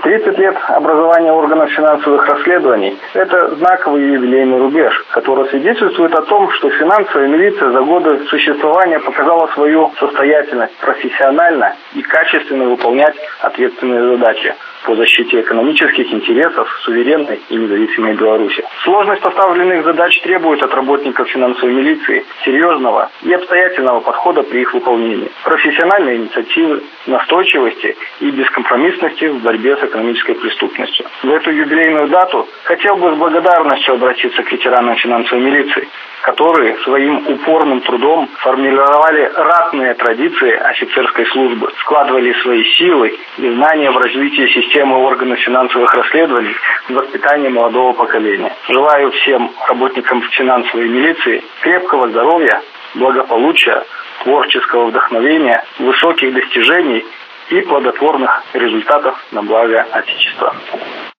30 лет образования органов финансовых расследований – это знаковый юбилейный рубеж, который свидетельствует о том, что финансовая милиция за годы существования показала свою состоятельность профессионально и качественно выполнять ответственные задачи по защите экономических интересов суверенной и независимой Беларуси. Сложность поставленных задач требует от работников финансовой милиции серьезного и обстоятельного подхода при их выполнении, профессиональной инициативы, настойчивости и бескомпромиссности в борьбе с экономической преступностью. В эту юбилейную дату хотел бы с благодарностью обратиться к ветеранам финансовой милиции, которые своим упорным трудом формировали ратные традиции офицерской службы, вкладывали свои силы и знания в развитие системы органов финансовых расследований и воспитание молодого поколения. Желаю всем работникам финансовой милиции крепкого здоровья, благополучия, творческого вдохновения, высоких достижений и плодотворных результатов на благо Отечества.